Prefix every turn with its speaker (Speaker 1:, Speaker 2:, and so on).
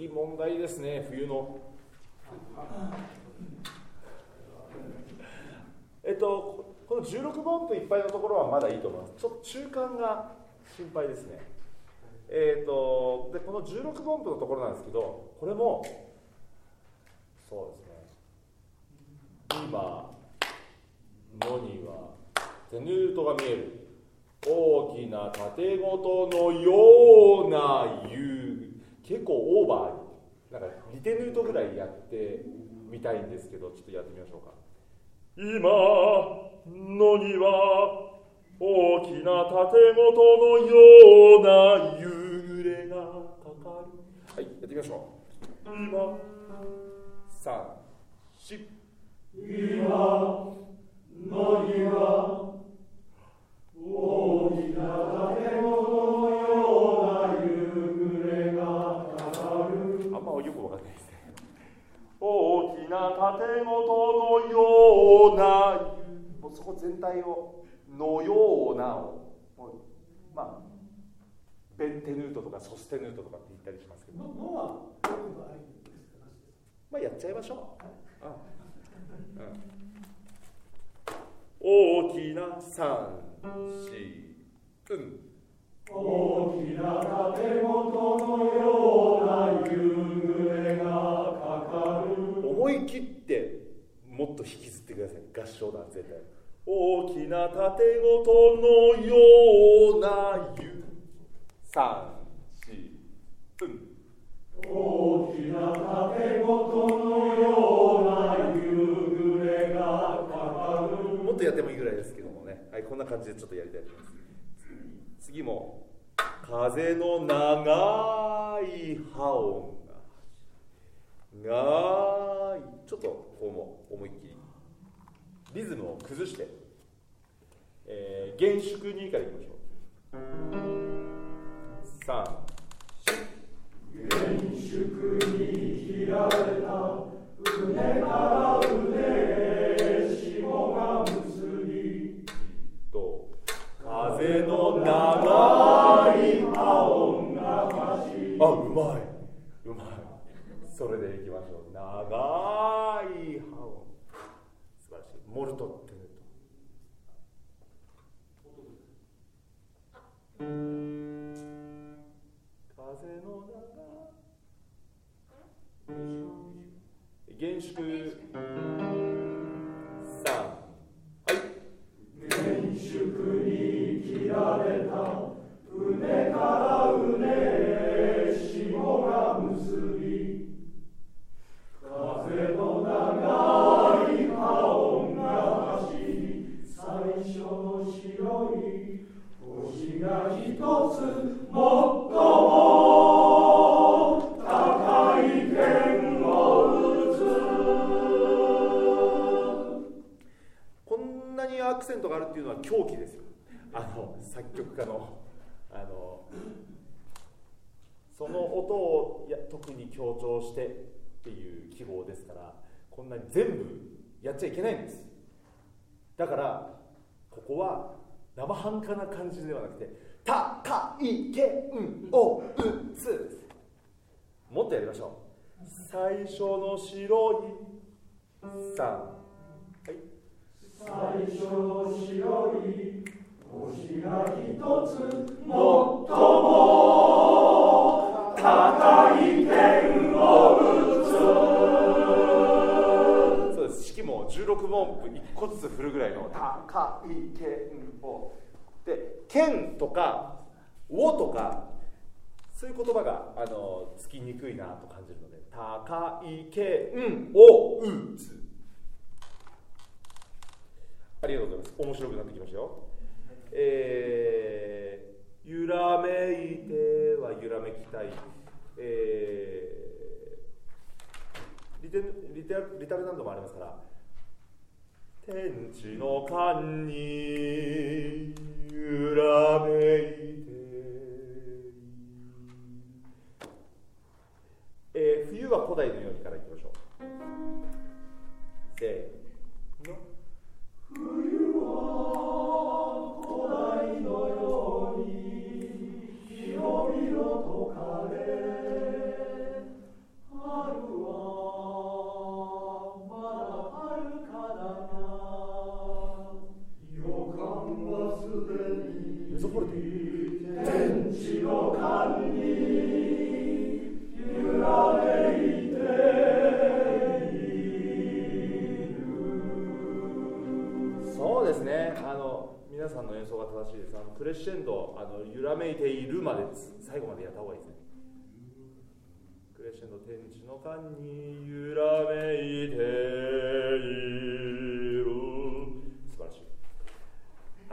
Speaker 1: 次問題ですね、冬の。この16分音符いっぱいのところはまだいいと思います。ちょっと中間が心配ですね。でこの16分音符のところなんですけど、これもそうですね、今のにはテヌートが見える大きな縦ごとのような結構オーバー、なんかリテヌートぐらいやってみたいんですけど、ちょっとやってみましょうか。今のには大きな縦ごとのような夕暮れがかかる。はい、やってみましょう。今3、4。
Speaker 2: 今のには大きな縦ごとのような夕暮れがかかる。
Speaker 1: あんまよくわかんないですね。大きな縦ごとのような、もうそこ全体をのようなを、まあベンテヌートとかソステヌートとかって言ったりしますけど、
Speaker 2: のはどういう場合ですか？
Speaker 1: まあやっちゃいましょう。大きな3、4、
Speaker 2: 大きな縦ごとのような夕暮れがかかる。
Speaker 1: 思い切ってもっと引きずってください。合唱団全体。大きな縦ごとのような3、4、
Speaker 2: 大きな縦ごとのような夕暮れがかかる。
Speaker 1: もっとやってもいいぐらいですけどもね。はい、こんな感じでちょっとやりたいと思います。次も風の長い波音がちょっとこうも思いっきりリズムを崩して、厳粛にからいきましょう。3、
Speaker 2: 厳粛に切られた船から船へ霜が結び
Speaker 1: と風の長い
Speaker 2: 波音が走り。
Speaker 1: あ、うまい。それでいきましょう。長い波音、素晴らしい。モルトって風の長い厳粛3、はい。
Speaker 2: 厳粛に切られた船から船へ霜が結び風の長い波音が走り最初の白い星が一つ最も高い剣を打つ。
Speaker 1: こんなにアクセントがあるっていうのは狂気ですよ。作曲家のその音を特に強調してっていう記号ですから、こんなに全部やっちゃいけないんです。だからここは生半可な感じではなくて高い剣を打つ。もっとやりましょう。最初の白い3、はい。
Speaker 2: 最初の白い星が一つ最も高い剣を打つ。
Speaker 1: そうです。式も16分音符1個ずつ振るぐらいの高い剣をで、剣とかをとかそういう言葉がつきにくいなと感じるので、高い剣を打つ。ありがとうございます。面白くなってきましたよ。揺らめいては揺らめきたい。リタルナンドもありますから、天地の間に揺らめいて、冬は古代のようにからいきましょう。せーの。
Speaker 2: 冬は古代のように広々と枯れ
Speaker 1: 皆さんの演奏が正しいです。クレッシェンド揺らめいているまで最後までやった方がいいですね。クレッシェンド天地の間に揺らめいて